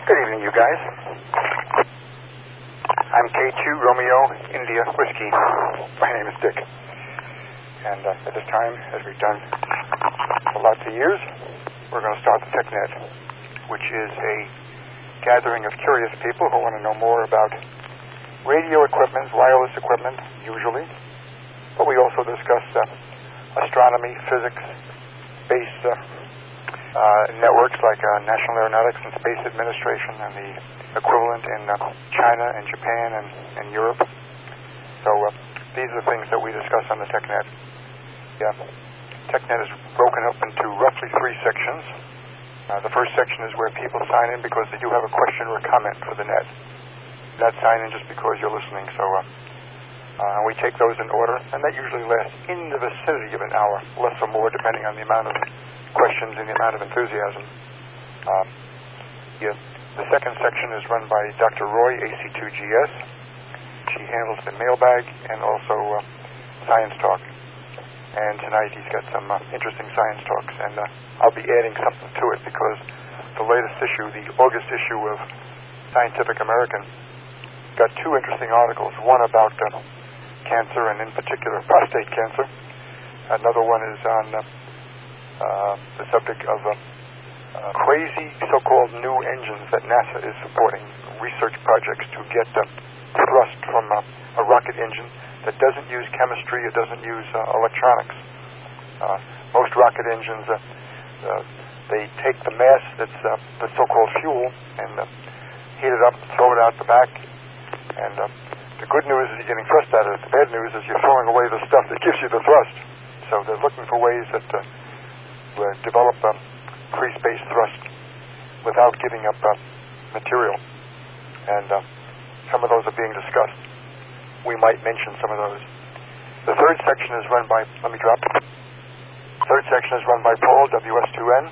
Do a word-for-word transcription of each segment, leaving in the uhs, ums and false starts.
Good evening, you guys. I'm K two Romeo India Whiskey. My name is Dick. And uh, at this time, as we've done for lots of years, we're going to start the TechNet, which is a gathering of curious people who want to know more about radio equipment, wireless equipment, usually. But we also discuss uh, astronomy, physics, space uh, uh, networks like uh, National Aeronautics and Space Administration and the equivalent in uh, China and Japan and, and Europe. So uh, these are the things that we discuss on the TechNet. Yeah. TechNet is broken up into roughly three sections. Uh, the first section is where people sign in because they do have a question or a comment for the net. Not sign in just because you're listening. So uh, uh, we take those in order, and that usually lasts in the vicinity of an hour, less or more, depending on the amount of questions and the amount of enthusiasm. Um, yeah. The second section is run by Doctor Roy, A C two G S. She handles the mailbag and also uh, science talk. And tonight he's got some uh, interesting science talks, and uh, I'll be adding something to it because the latest issue, the August issue of Scientific American, got two interesting articles. One about uh, cancer, and in particular prostate cancer. Another one is on uh, uh, the subject of uh, uh, crazy so-called new engines that NASA is supporting, research projects to get uh, thrust from uh, a rocket engine that doesn't use chemistry, it doesn't use uh, electronics. Uh, most rocket engines, uh, uh, they take the mass that's uh, the so-called fuel and uh, heat it up, throw it out the back, and uh, the good news is you're getting thrust out of it. The bad news is you're throwing away the stuff that gives you the thrust. So they're looking for ways that uh, to develop um, free space thrust without giving up uh, material. And uh, some of those are being discussed. We might mention some of those. The third section is run by, let me drop. Third section is run by Paul, W S two N,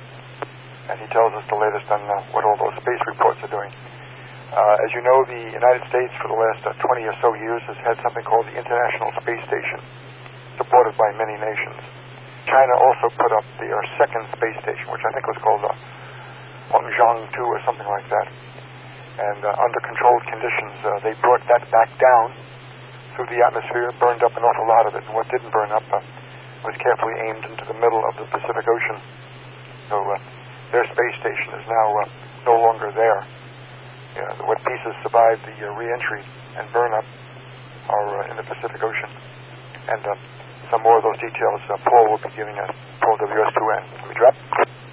and he tells us the latest on uh, what all those space reports are doing. Uh, as you know, the United States for the last uh, twenty or so years has had something called the International Space Station, supported by many nations. China also put up their second space station, which I think was called uh, Hongzhang two or something like that. And uh, under controlled conditions, uh, they brought that back down through the atmosphere, burned up an awful lot of it, and what didn't burn up uh, was carefully aimed into the middle of the Pacific Ocean. So uh, their space station is now uh, no longer there. Yeah, what pieces survived the uh, re-entry and burn-up are uh, in the Pacific Ocean. And uh, some more of those details uh, Paul will be giving us, Paul W S two N. Can we drop?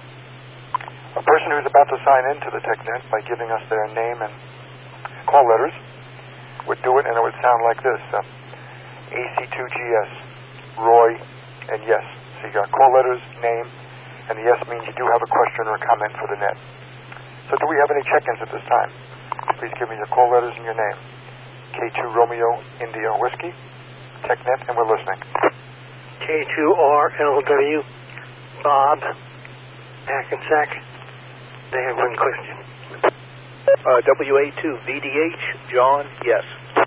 A person who's about to sign into the TechNet by giving us their name and call letters would do it, and it would sound like this. Uh, A C two G S, Roy, and yes. So you got call letters, name, and the yes means you do have a question or a comment for the net. So do we have any check-ins at this time? Please give me your call letters and your name. K two Romeo India Whiskey, TechNet, and we're listening. K two R L W, Bob, Hackensack. They have one question. Uh, W A two V D H, John, yes.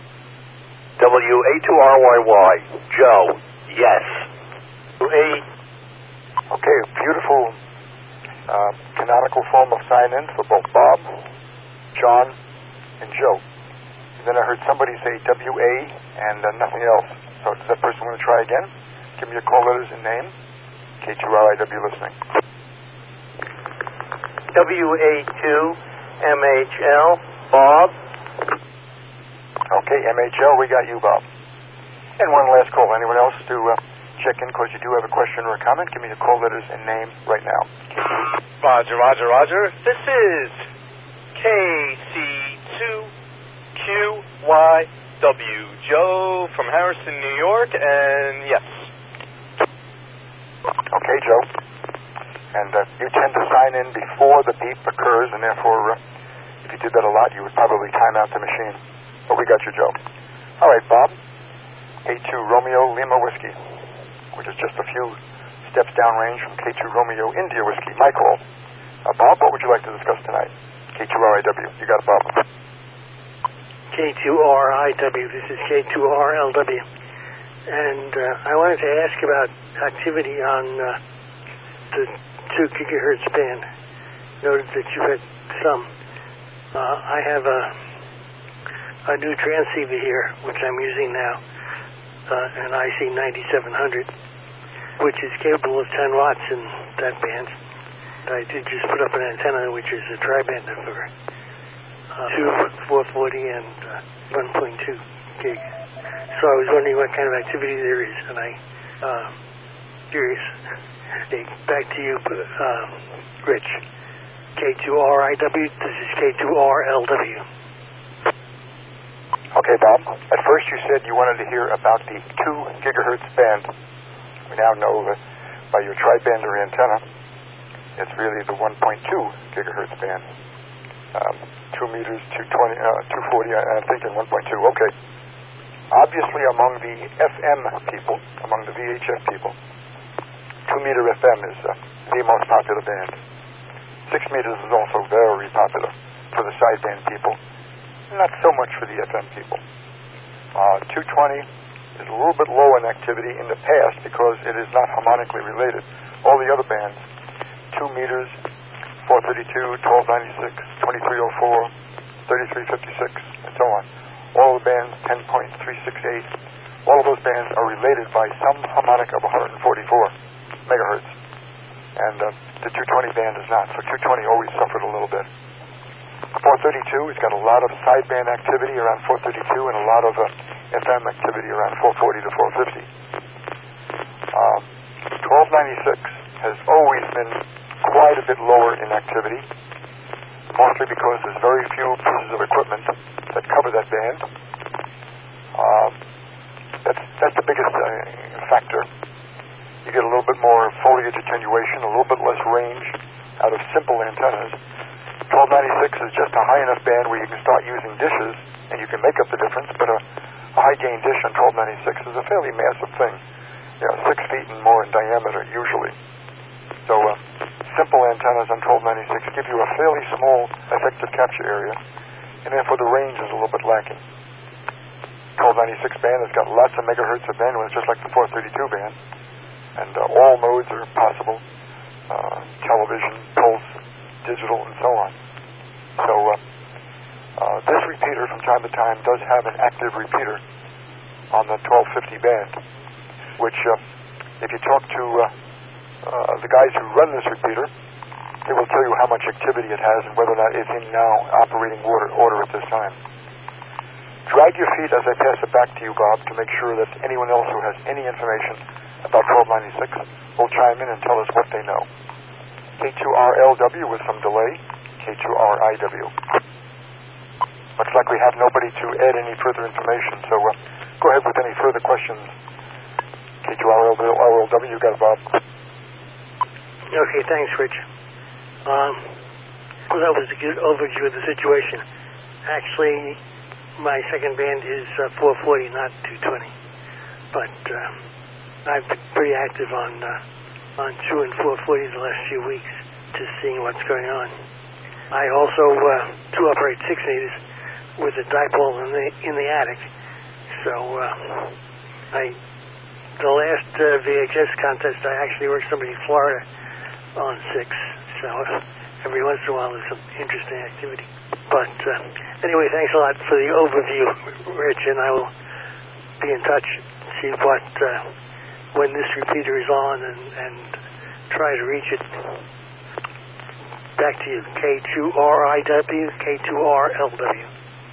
W A two R Y Y, Joe, yes. A, okay, beautiful uh, canonical form of sign-in for both Bob, John, and Joe. And then I heard somebody say W A and uh, nothing else. So does that person want to try again? Give me your call letters and name. K two R I W listening. W A two M H L, Bob. Okay, M H L, we got you, Bob. And one last call. Anyone else to uh, check in because you do have a question or a comment? Give me your call letters and name right now. Roger, roger, roger. This is K C two Q Y W, Joe from Harrison, New York, and yes. Okay, Joe. And uh, you tend to sign in before the beep occurs, and therefore, uh, if you did that a lot, you would probably time out the machine. But we got you, Joe. All right, Bob. K two Romeo Lima Whiskey, which is just a few steps downrange from K two Romeo India Whiskey, my call. Uh, Bob, what would you like to discuss tonight? K two R I W. You got it, Bob. K two R I W. This is K two R L W. And uh, I wanted to ask about activity on uh, the two gigahertz band. Noted that you had some. Uh, I have a a new transceiver here, which I'm using now, uh, an I C ninety-seven hundred, which is capable of ten watts in that band. I did just put up an antenna, which is a tri-band for uh, two, four forty, and uh, one point two gig. So I was wondering what kind of activity there is, and I, uh, curious. Hey, back to you, uh, Rich. K two R I W, this is K two R L W. Okay, Bob. At first you said you wanted to hear about the two gigahertz band. We now know that by your tri-bander antenna, it's really the one point two gigahertz band. Um, two meters, two twenty, uh, two forty, I'm thinking one point two. Okay. Obviously, among the F M people, among the V H F people, two meter F M is uh, the most popular band. Six meters is also very popular for the sideband people. Not so much for the F M people. Uh, two twenty is a little bit low in activity in the past because it is not harmonically related. All the other bands, two meters, four thirty-two, twelve ninety-six, twenty-three oh four, thirty-three fifty-six, and so on. All the bands, ten point three six eight, all of those bands are related by some harmonic of one forty-four megahertz. And uh, the two twenty band is not. So two twenty always suffered a little bit. four thirty-two has got a lot of sideband activity around four thirty-two and a lot of uh, F M activity around four forty to four fifty. Um, twelve ninety-six has always been quite a bit lower in activity, mostly because there's very few pieces of equipment that cover that band. Um, that's, that's the biggest uh, factor. You get a little bit more foliage attenuation, a little bit less range out of simple antennas. twelve ninety-six is just a high enough band where you can start using dishes and you can make up the difference, but a, a high gain dish on twelve ninety-six is a fairly massive thing. You know, six feet and more in diameter usually. So uh, simple antennas on twelve ninety-six give you a fairly small effective capture area, and therefore the range is a little bit lacking. twelve ninety-six band has got lots of megahertz of bandwidth, just like the four thirty-two band. And uh, all modes are possible, uh, television, pulse, digital, and so on. So uh, uh, this repeater from time to time does have an active repeater on the twelve fifty band, which uh, if you talk to uh, uh, the guys who run this repeater, they will tell you how much activity it has and whether or not it's in now operating order, order at this time. Drag your feet as I pass it back to you, Bob, to make sure that anyone else who has any information about twelve ninety-six will chime in and tell us what they know. K two R L W with some delay, K two R I W. Looks like we have nobody to add any further information, so uh, go ahead with any further questions. K two R L W, you got it, Bob. Okay, thanks, Rich. Um, well, that was a good overview of the situation. Actually, my second band is uh, four forty, not two twenty. But uh, I've been pretty active on uh, on two and four forty the last few weeks, just seeing what's going on. I also uh, do operate six meters with a dipole in the in the attic. So uh, I the last uh, V H S contest, I actually worked somebody in Florida on six. So uh, every once in a while there's some interesting activity. But uh, anyway, thanks a lot for the overview, Rich, and I will be in touch, see what uh, when this repeater is on, and, and try to reach it. Back to you, K two R I W, K two R L W.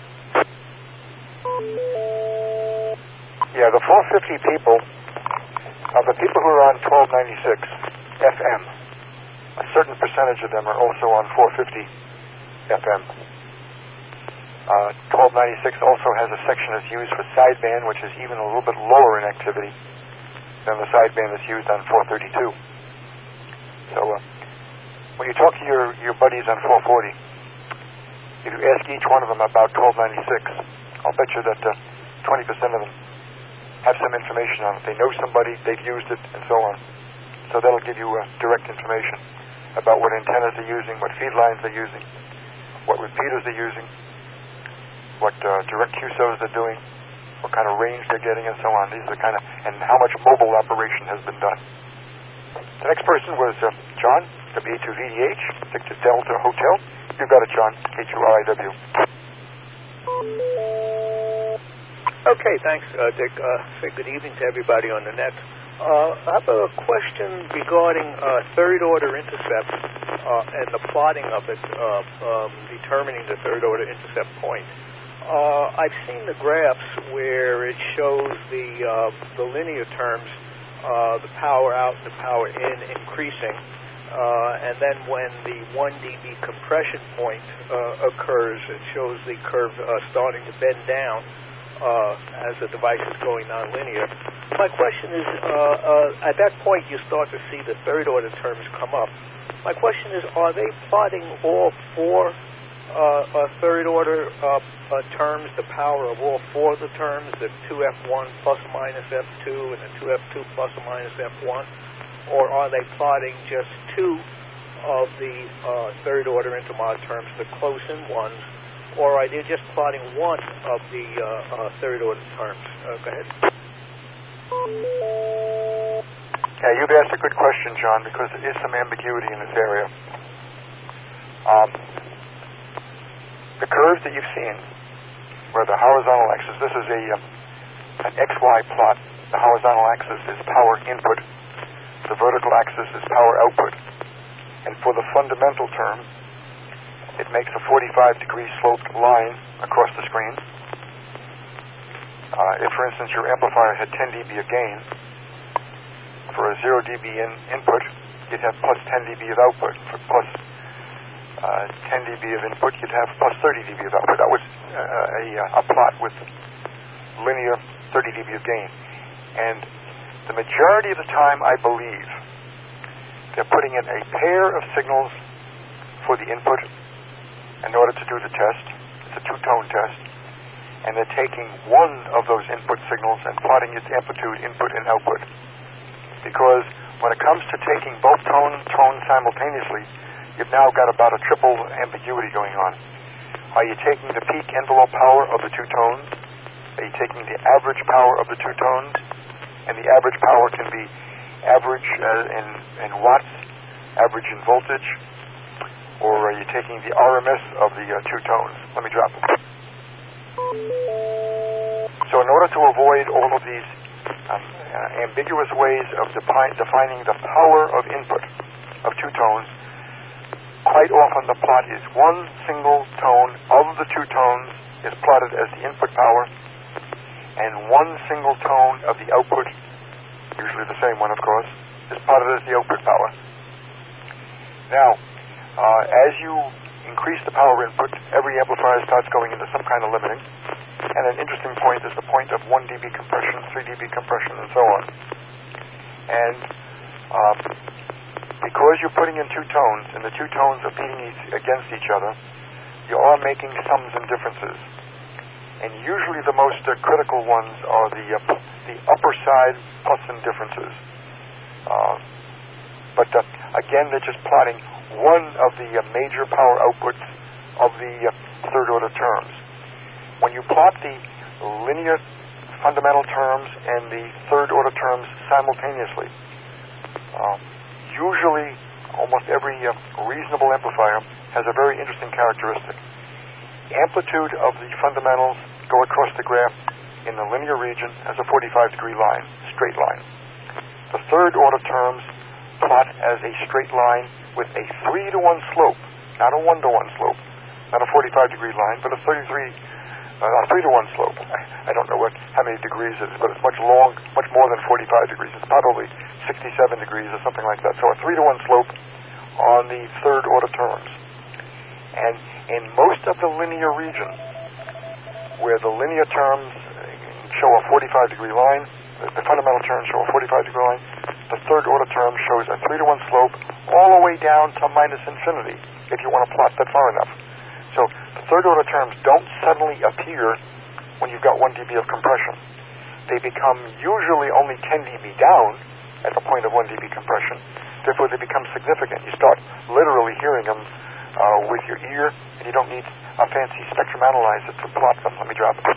Yeah, the four fifty people, of the people who are on twelve ninety-six F M, a certain percentage of them are also on four fifty F M. Uh, twelve ninety-six also has a section that's used for sideband, which is even a little bit lower in activity than the sideband that's used on four thirty-two. So uh, when you talk to your, your buddies on four forty, if you ask each one of them about twelve ninety-six, I'll bet you that uh, twenty percent of them have some information on it. They know somebody, they've used it, and so on. So that'll give you uh, direct information about what antennas they're using, what feed lines they're using, what repeaters they're using, what uh, direct Q S Os they're doing, what kind of range they're getting, and so on. These are the kind of, and how much mobile operation has been done. The next person was uh, John, W A two V D H, Victor Delta Hotel. You got it, John. H U R I W. Okay, thanks, uh, Dick. Uh, say good evening to everybody on the net. Uh, I have a question regarding uh, third-order intercept uh, and the plotting of it, uh, um, determining the third-order intercept point. Uh, I've seen the graphs where it shows the uh, the linear terms, uh, the power out and the power in increasing, uh, and then when the one dB compression point uh, occurs, it shows the curve uh, starting to bend down uh, as the device is going nonlinear. My question is, uh, uh, at that point you start to see the third-order terms come up. My question is, are they plotting all four uh, uh, third-order uh, uh, terms, the power of all four of the terms, the two F one plus or minus F two and the two F two plus or minus F one, or are they plotting just two of the uh, third-order intermod terms, the close-in ones, or are they just plotting one of the uh, uh, third-order terms? Uh, go ahead. Yeah, you've asked a good question, John, because there is some ambiguity in this area. Um, the curves that you've seen, where the horizontal axis, this is a um, an X Y plot. The horizontal axis is power input. The vertical axis is power output. And for the fundamental term, it makes a forty-five degree sloped line across the screen. Uh, if, for instance, your amplifier had ten dB of gain, for a zero dB in input, you'd have plus ten dB of output. For plus uh, ten dB of input, you'd have plus thirty dB of output. That was uh, a, a plot with linear thirty dB of gain. And the majority of the time, I believe, they're putting in a pair of signals for the input in order to do the test. It's a two-tone test. And they're taking one of those input signals and plotting its amplitude, input and output. Because when it comes to taking both tone tones simultaneously, you've now got about a triple ambiguity going on. Are you taking the peak envelope power of the two tones? Are you taking the average power of the two tones? And the average power can be average uh, in, in watts, average in voltage, or are you taking the R M S of the uh, two tones? Let me drop it. So in order to avoid all of these um, uh, ambiguous ways of depi- defining the power of input of two tones, quite often the plot is one single tone of the two tones is plotted as the input power, and one single tone of the output, usually the same one of course, is plotted as the output power. Now, uh, as you increase the power input, every amplifier starts going into some kind of limiting. And an interesting point is the point of one dB compression, three dB compression, and so on. And um, because you're putting in two tones, and the two tones are beating each, against each other, you are making sums and differences. And usually the most uh, critical ones are the, uh, the upper side plus and differences. Uh, but uh, again, they're just plotting one of the uh, major power outputs of the uh, third-order terms. When you plot the linear fundamental terms and the third-order terms simultaneously, uh, usually almost every uh, reasonable amplifier has a very interesting characteristic. The amplitude of the fundamentals go across the graph in the linear region as a forty-five degree line, straight line. The third-order terms plot as a straight line with a three to one slope, not a one to one slope, not a forty-five degree line, but a thirty-three, uh, a three to one slope. I, I don't know what how many degrees it is, but it's much long, much more than forty-five degrees. It's probably sixty-seven degrees or something like that. So a three to one slope on the third order terms. And in most of the linear region, where the linear terms show a forty-five degree line, the fundamental terms show a forty-five degree line, the third order term shows a three to one slope all the way down to minus infinity, if you want to plot that far enough. So the third order terms don't suddenly appear when you've got one dB of compression. They become usually only ten dB down at the point of one dB compression. Therefore, they become significant. You start literally hearing them uh, with your ear, and you don't need a fancy spectrum analyzer to plot them. Let me drop it.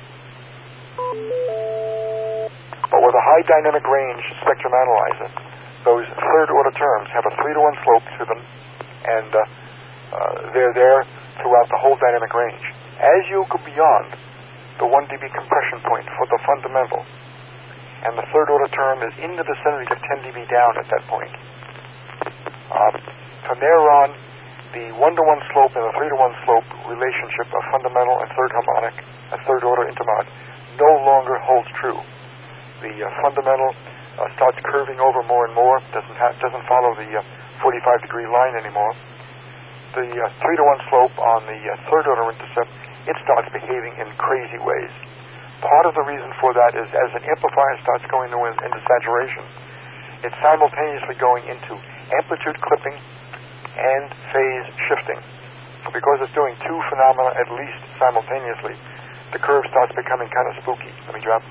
But with a high dynamic range spectrum analyzer, those third order terms have a three to one slope to them, and uh, uh, they're there throughout the whole dynamic range. As you go beyond the one dB compression point for the fundamental, and the third order term is in the vicinity of ten dB down at that point, um, from there on, the one-to-one slope and the three-to-one slope relationship of fundamental and third harmonic and third order intermod no longer holds true. The uh, fundamental uh, starts curving over more and more, doesn't have, doesn't follow the uh, forty-five degree line anymore. The uh, three-to-one slope on the uh, third order intercept, it starts behaving in crazy ways. Part of the reason for that is as an amplifier starts going into, into saturation, it's simultaneously going into amplitude clipping and phase shifting. Because it's doing two phenomena at least simultaneously, the curve starts becoming kind of spooky. Let me drop.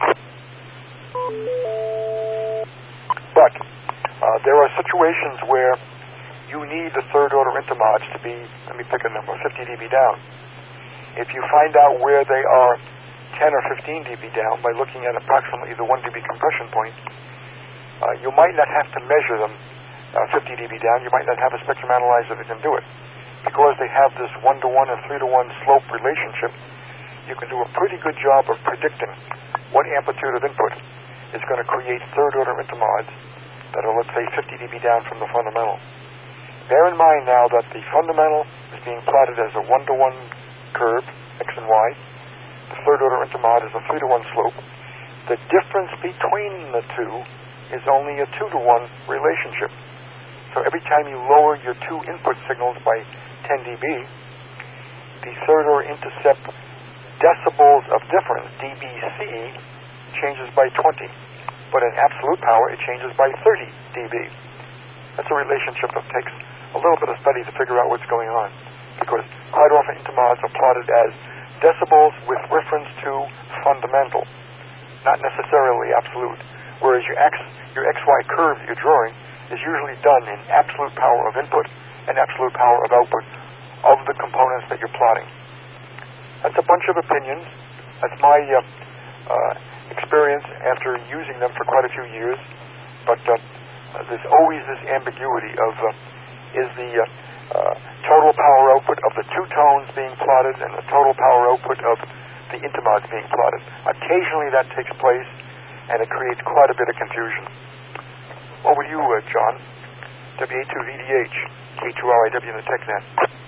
But uh, there are situations where you need the third order intermods to be, let me pick a number, fifty dB down. If you find out where they are ten or fifteen dB down by looking at approximately the one dB compression point, uh, you might not have to measure them uh, fifty dB down. You might not have a spectrum analyzer that can do it. Because they have this one-to-one and three-to-one slope relationship, you can do a pretty good job of predicting what amplitude of input is going to create third-order intermods that are, let's say, fifty dB down from the fundamental. Bear in mind now that the fundamental is being plotted as a one-to-one curve, X and Y. The third-order intermod is a three-to-one slope. The difference between the two is only a two-to-one relationship. So every time you lower your two input signals by ten dB, the third-order intercept decibels of difference, D B C, changes by twenty. But in absolute power, it changes by thirty dB. That's a relationship that takes a little bit of study to figure out what's going on. Because quite often intermods are plotted as decibels with reference to fundamental, not necessarily absolute. Whereas your X, your X Y curve that you're drawing is usually done in absolute power of input and absolute power of output of the components that you're plotting. That's a bunch of opinions. That's my uh, uh, experience after using them for quite a few years. But uh, there's always this ambiguity of uh, is the uh, uh, total power output of the two tones being plotted and the total power output of the intermods being plotted. Occasionally that takes place, and it creates quite a bit of confusion. What would you, uh, John? W A two V D H, K two R I W in the TechNet.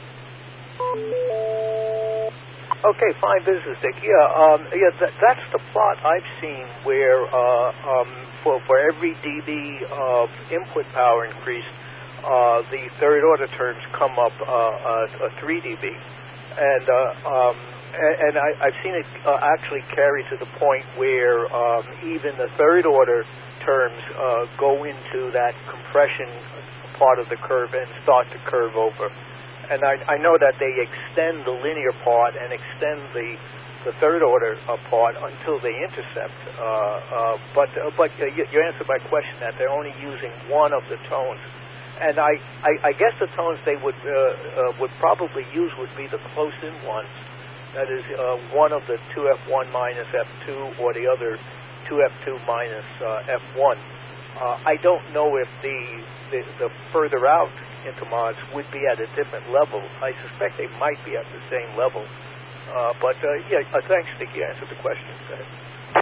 Okay, fine business, Dick. Yeah, um, yeah, that, that's the plot I've seen where uh, um, for for every dB of input power increase, uh, the third order terms come up uh, uh, a three dB, and uh, um, and, and I, I've seen it uh, actually carry to the point where um, even the third order terms uh, go into that compression part of the curve and start to curve over. And I, I know that they extend the linear part and extend the the third order uh, part until they intercept. Uh, uh, but uh, but uh, you, you answered my question that they're only using one of the tones. And I, I, I guess the tones they would uh, uh, would probably use would be the close-in ones. That is uh, one of the two F one minus F two or the other two F two minus uh, F one. Uh, I don't know if the, the the further out intermods would be at a different level. I suspect they might be at the same level. Uh, but uh, yeah, uh, thanks, Dick. You answered the question. Go ahead.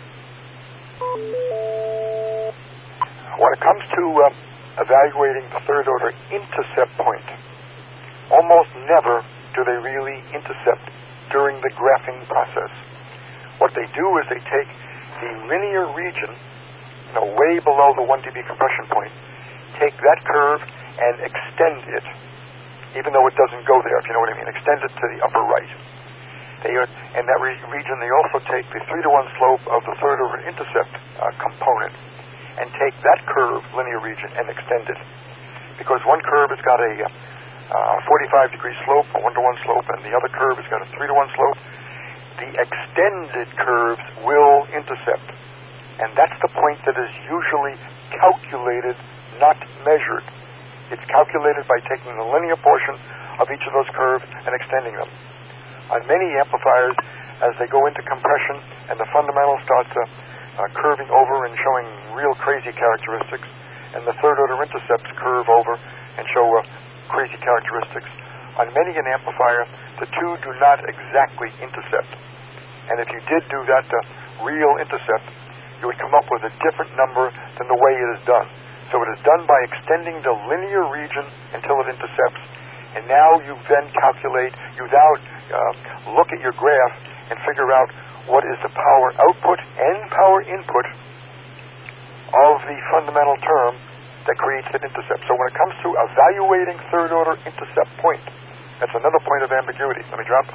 When it comes to uh, evaluating the third order intercept point, almost never do they really intercept during the graphing process. What they do is they take the linear region, you know, way below the one dB compression point, take that curve and extend it, even though it doesn't go there, if you know what I mean. Extend it to the upper right. They are, in that re- region, they also take the three to one slope of the third order intercept uh, component and take that curve, linear region, and extend it. Because one curve has got a uh, forty-five degree slope, a one to one slope, and the other curve has got a three to one slope. The extended curves will intercept. And that's the point that is usually calculated, not measured. It's calculated by taking the linear portion of each of those curves and extending them. On many amplifiers, as they go into compression and the fundamental starts uh, uh, curving over and showing real crazy characteristics, and the third order intercepts curve over and show uh, crazy characteristics, on many an amplifier, the two do not exactly intercept. And if you did do that uh, real intercept, you would come up with a different number than the way it is done. So it is done by extending the linear region until it intercepts, and now you then calculate, you now uh, look at your graph and figure out what is the power output and power input of the fundamental term that creates that intercept. So when it comes to evaluating third order intercept point, that's another point of ambiguity. Let me drop.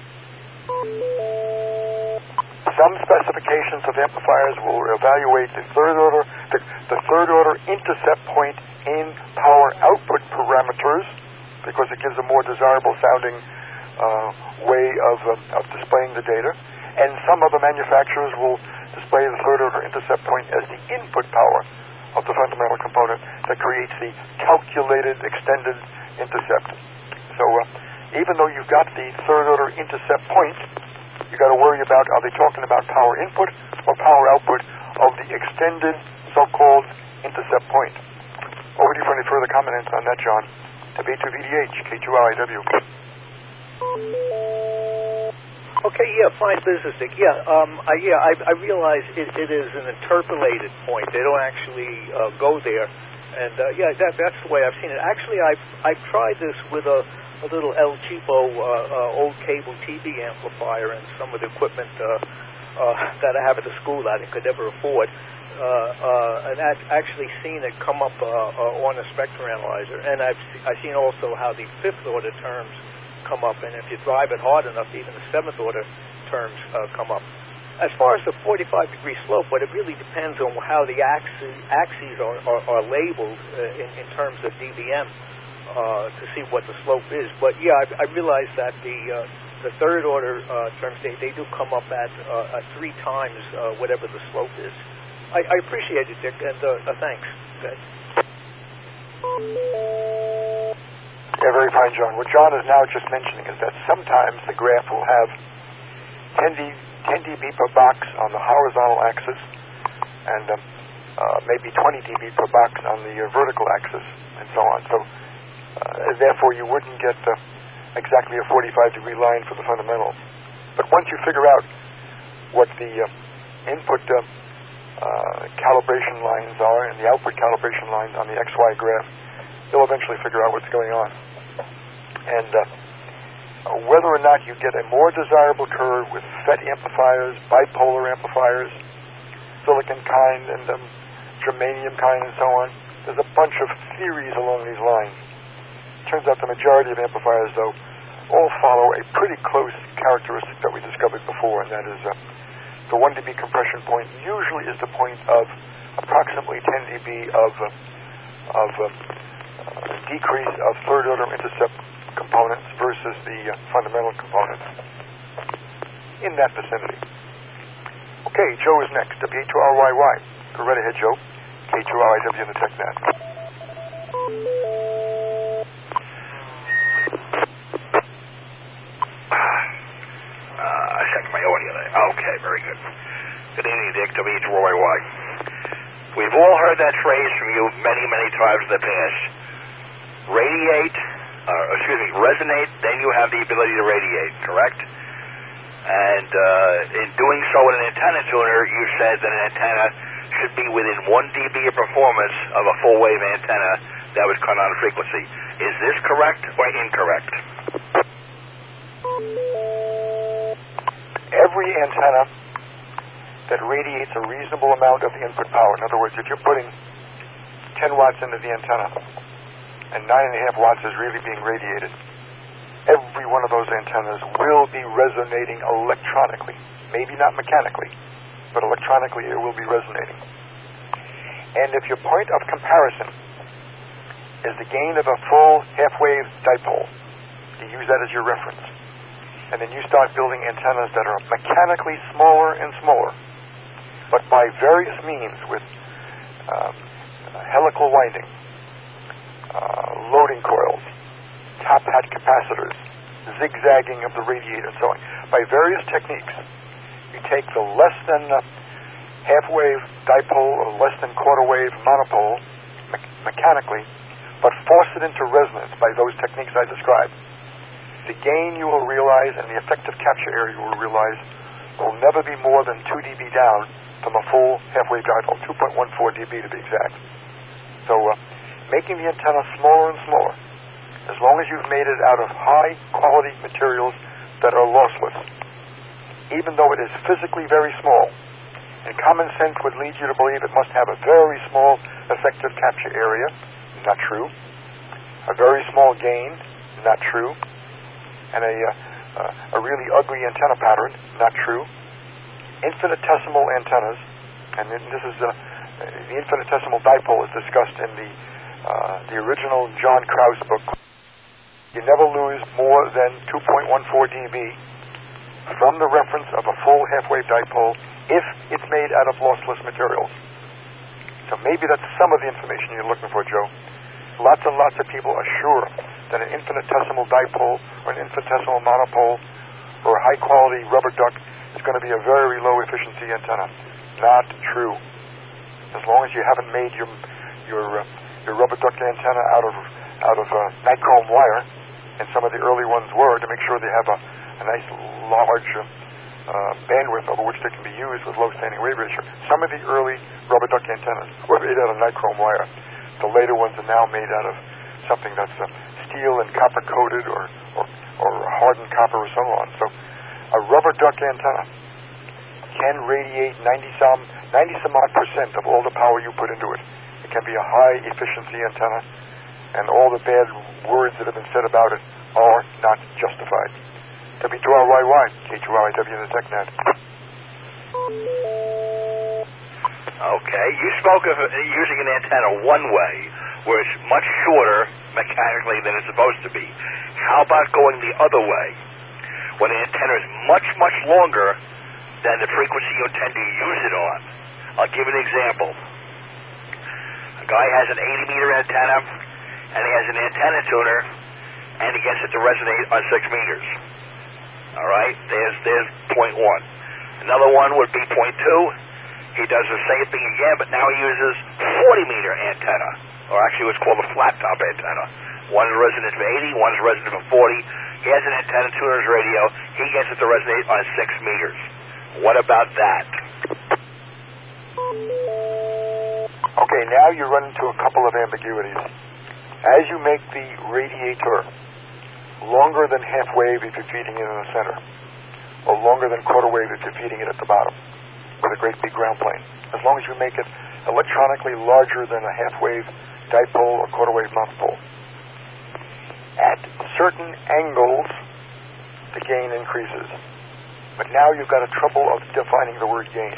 Some specifications of amplifiers will evaluate the third order the, the third order intercept point in power output parameters because it gives a more desirable sounding uh, way of, uh, of displaying the data. And some other manufacturers will display the third order intercept point as the input power of the fundamental component that creates the calculated extended intercept. So uh, even though you've got the third order intercept point, you got to worry about, are they talking about power input or power output of the extended so-called intercept point? Over to you for any further comments on that, John. W two V D H, K two L I W. Okay, yeah, fine business, Dick. Yeah, um, I, yeah, I, I realize it, it is an interpolated point. They don't actually uh, go there, and uh, yeah, that, that's the way I've seen it. Actually, I've I've tried this with a, a little El Cheapo uh, uh, old cable T V amplifier and some of the equipment uh, uh, that I have at the school that I could never afford, uh, uh, and I've actually seen it come up uh, uh, on a spectrum analyzer, and I've I've seen also how the fifth order terms come up, and if you drive it hard enough, even the seventh order terms uh, come up. As far as the forty-five degree slope, but it really depends on how the axes, axes are, are, are labeled uh, in, in terms of D B M uh, to see what the slope is. But yeah, I, I realize that the uh, the third order uh, terms, they, they do come up at, uh, at three times uh, whatever the slope is. I, I appreciate it, Dick, and uh, uh, thanks. Okay. Yeah, very fine, John. What John is now just mentioning is that sometimes the graph will have ten D B per box on the horizontal axis and um, uh, maybe twenty D B per box on the uh, vertical axis and so on. So, uh, therefore, you wouldn't get uh, exactly a forty-five degree line for the fundamentals. But once you figure out what the uh, input uh, uh, calibration lines are and the output calibration lines on the X Y graph, you'll eventually figure out what's going on. And uh, whether or not you get a more desirable curve with FET amplifiers, bipolar amplifiers, silicon kind, and um, germanium kind, and so on, there's a bunch of theories along these lines. Turns out the majority of amplifiers, though, all follow a pretty close characteristic that we discovered before, and that is uh, the one D B compression point usually is the point of approximately ten D B of, uh, of uh, uh, decrease of third order intercept components versus the uh, fundamental components in that vicinity. Okay, Joe is next. W two R Y Y. Go right ahead, Joe. K two R I W in the TechNet. Uh, I checked my audio there. Okay, very good. Good evening, Dick. W two R Y Y. We've all heard that phrase from you many, many times in the past. Radiate, uh, excuse me, resonate, then you have the ability to radiate, correct? And uh, in doing so with an antenna tuner, you said that an antenna should be within one D B of performance of a full wave antenna that would cut on frequency. Is this correct or incorrect? Every antenna that radiates a reasonable amount of input power, in other words, if you're putting ten watts into the antenna and nine and a half watts is really being radiated, every one of those antennas will be resonating electronically. Maybe not mechanically, but electronically it will be resonating. And if your point of comparison is the gain of a full half-wave dipole, you use that as your reference. And then you start building antennas that are mechanically smaller and smaller, but by various means with um, helical winding, uh, loading coils, top hat capacitors, zigzagging of the radiator, and so on. By various techniques, you take the less than uh, half-wave dipole or less than quarter-wave monopole me- mechanically, but force it into resonance by those techniques I described. the gain you will realize and the effective capture area you will realize will never be more than two decibels down from a full half-wave dipole, two point one four decibels to be exact. So uh, making the antenna smaller and smaller, as long as you've made it out of high-quality materials that are lossless, even though it is physically very small, and common sense would lead you to believe it must have a very small effective capture area. Not true. A very small gain. Not true. And a, uh, uh, a really ugly antenna pattern. Not true. Infinitesimal antennas, and this is uh, the infinitesimal dipole is discussed in the uh, the original John Krause book. You never lose more than two point one four decibels from the reference of a full half-wave dipole if it's made out of lossless materials. So maybe that's some of the information you're looking for, Joe. Lots and lots of people are sure that an infinitesimal dipole or an infinitesimal monopole or a high-quality rubber duck is going to be a very low-efficiency antenna. Not true. As long as you haven't made your your uh, your rubber duck antenna out of out of uh, nichrome wire, and some of the early ones were, to make sure they have a, a nice large uh, uh, bandwidth over which they can be used with low standing wave ratio. Some of the early rubber duck antennas were made out of nichrome wire. The later ones are now made out of something that's uh, steel and copper coated, or, or or hardened copper, or so on. So a rubber duck antenna can radiate ninety some ninety some odd percent of all the power you put into it. It can be a high efficiency antenna, and all the bad words that have been said about it are not justified. W two R Y Y, K two R I W in the TechNet. Okay, you spoke of using an antenna one way, where it's much shorter mechanically than it's supposed to be. How about going the other way, when the antenna is much, much longer than the frequency you intend to use it on? I'll give an example. A guy has an eighty meter antenna, and he has an antenna tuner, and he gets it to resonate on six meters. All right, there's there's point one. Another one would be point two. He does the same thing again, but now he uses forty meter antenna, or actually what's called a flat top antenna. One is resonant for eighty, one is resonant for forty. He has an antenna tuner's radio. He gets it to resonate on six meters. What about that? Okay, now you run into a couple of ambiguities. As you make the radiator longer than half wave if you're feeding it in the center, or longer than quarter wave if you're feeding it at the bottom with a great big ground plane, as long as you make it electronically larger than a half wave dipole or quarter wave monopole, at certain angles the gain increases. But now you've got a trouble of defining the word gain.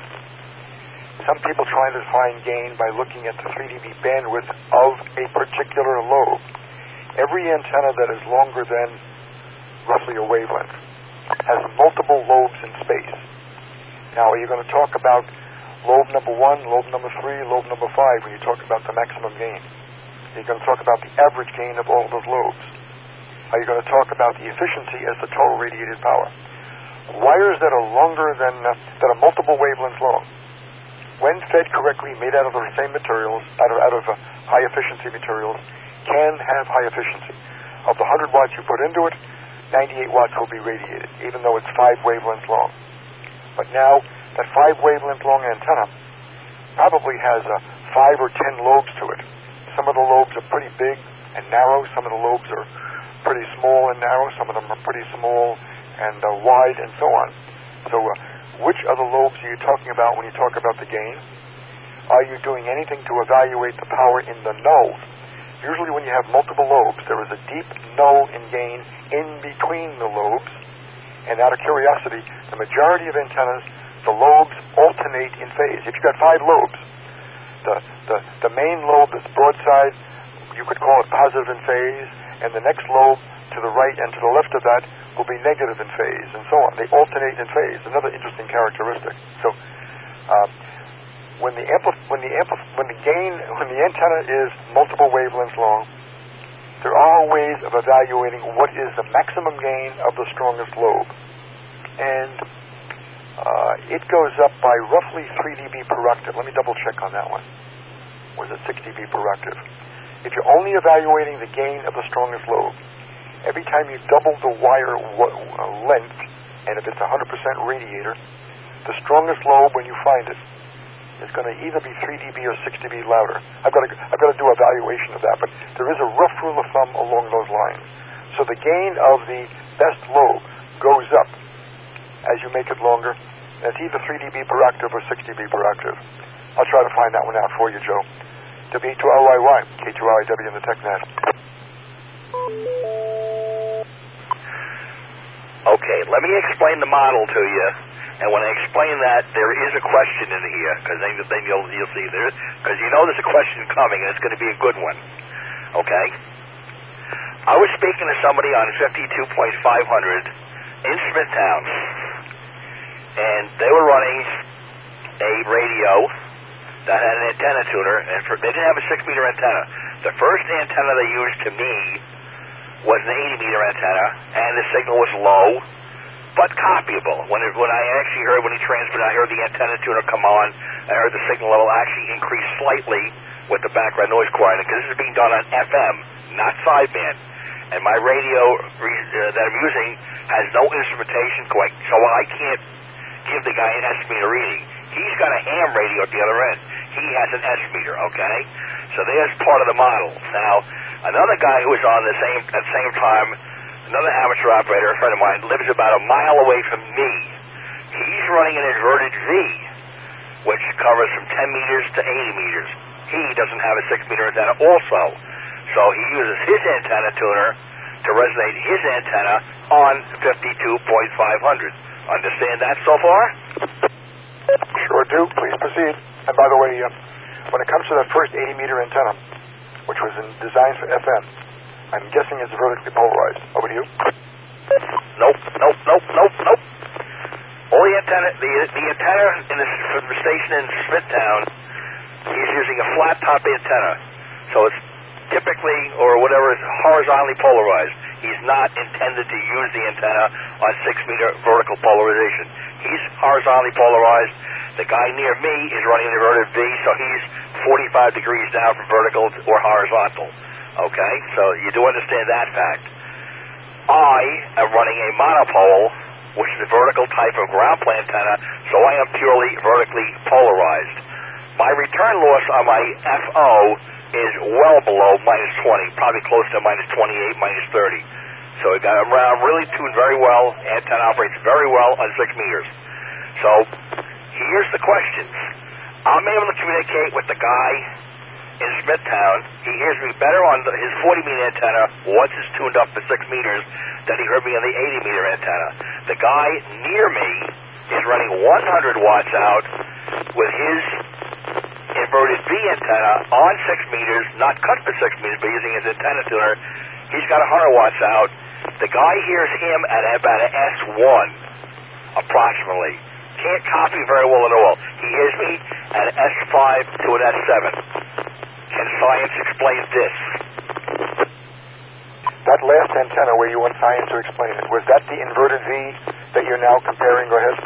Some people try to define gain by looking at the three decibel bandwidth of a particular lobe. Every antenna that is longer than roughly a wavelength has multiple lobes in space. Now, are you going to talk about lobe number one, lobe number three, lobe number five when you talk about the maximum gain? Are you going to talk about the average gain of all those lobes? Are you going to talk about the efficiency as the total radiated power? Wires that are longer than, uh, that are multiple wavelengths long, when fed correctly, made out of the same materials, out of, out of uh, high efficiency materials, can have high efficiency. Of the one hundred watts you put into it, ninety-eight watts will be radiated, even though it's five wavelengths long. But now, that five wavelength long antenna probably has uh, five or ten lobes to it. Some of the lobes are pretty big and narrow. Some of the lobes are pretty small and narrow. Some of them are pretty small and uh, wide, and so on. So uh, which of the lobes are you talking about when you talk about the gain? Are you doing anything to evaluate the power in the null? Usually when you have multiple lobes, there is a deep null in gain in between the lobes. And out of curiosity, the majority of antennas, the lobes alternate in phase. If you've got five lobes, the, the, the main lobe that's broadside, you could call it positive in phase, and the next lobe to the right and to the left of that will be negative in phase, and so on. They alternate in phase. Another interesting characteristic. So, uh, when the ampli- when the ampli- when the gain when the antenna is multiple wavelengths long, there are ways of evaluating what is the maximum gain of the strongest lobe, and uh, it goes up by roughly three decibels per octave. Let me double check on that one. Was it six decibels per octave? If you're only evaluating the gain of the strongest lobe, every time you double the wire w- uh, length, and if it's one hundred percent radiator, the strongest lobe when you find it is going to either be three decibels or six decibels louder. I've got to I've got to do a evaluation of that, but there is a rough rule of thumb along those lines. So the gain of the best lobe goes up as you make it longer. And it's either three decibels per octave or six decibels per octave. I'll try to find that one out for you, Joe. W two L Y Y, K two R I W in the TechNet. Okay, let me explain the model to you. And when I explain that, there is a question in here, because then, then you'll, you'll see there, because you know there's a question coming, and it's going to be a good one. Okay? I was speaking to somebody on fifty-two point five hundred in Smithtown, and they were running a radio that had an antenna tuner, and for, they didn't have a six meter antenna. The first antenna they used to me was an eighty meter antenna, and the signal was low, but copyable. When it, when I actually heard, when he transmitted, I heard the antenna tuner come on, I heard the signal level actually increase slightly with the background noise quieting, because this is being done on F M, not sideband. And my radio re- uh, that I'm using has no instrumentation, quite, so I can't give the guy an S meter reading. He's got a ham radio at the other end. He has an S meter, okay? So there's part of the model. Now, another guy who was on the same at the same time, another amateur operator, a friend of mine, lives about a mile away from me. He's running an inverted V, which covers from ten meters to eighty meters. He doesn't have a six meter antenna also. So he uses his antenna tuner to resonate his antenna on fifty-two point five hundred. Understand that so far? Sure do. Please proceed. And by the way, uh, when it comes to that first eighty meter antenna, which was in, designed for F M, I'm guessing it's vertically polarized. Over to you. Nope, nope, nope, nope, nope. All the antenna, the, the antenna in the, from the station in Smithtown, he's using a flat top antenna. So it's typically, or whatever, is horizontally polarized. He's not intended to use the antenna on six meter vertical polarization. He's horizontally polarized. The guy near me is running an inverted V, so he's forty-five degrees down from vertical or horizontal. Okay? So you do understand that fact. I am running a monopole, which is a vertical type of ground plane antenna, so I am purely vertically polarized. My return loss on my F O is well below minus twenty, probably close to minus twenty-eight, minus thirty. So it got around, really tuned very well. Antenna operates very well on six meters. So here's the questions. I'm able to communicate with the guy in Smithtown. He hears me better on the, his forty meter antenna once it's tuned up to six meters than he heard me on the eighty meter antenna. The guy near me is running one hundred watts out with his inverted V antenna on six meters, not cut for six meters, but using his antenna tuner. He's got one hundred watts out. The guy hears him at about an S one, approximately. Can't copy very well at all. He hears me at an S five to an S seven. Can science explain this? That last antenna where you want science to explain it, was that the inverted V that you're now comparing? Go ahead.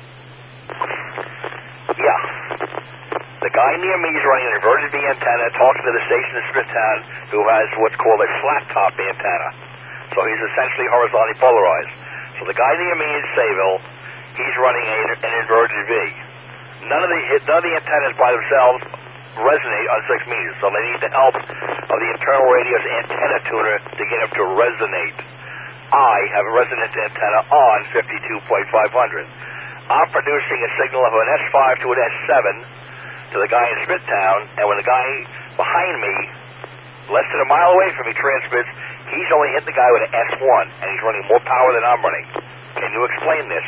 Yeah. The guy near me is running an inverted V antenna, talking to the station in Smithtown, who has what's called a flat top antenna. So he's essentially horizontally polarized. So the guy near me in Sayville, he's running a, an inverted V. None of the none of the antennas by themselves resonate on six meters, so they need the help of the internal radio's antenna tuner to get them to resonate. I have a resonance antenna on fifty-two point five hundred. I'm producing a signal of an S five to an S seven to the guy in Smithtown, and when the guy behind me, less than a mile away from me, transmits, he's only hit the guy with an S one, and he's running more power than I'm running. Can you explain this?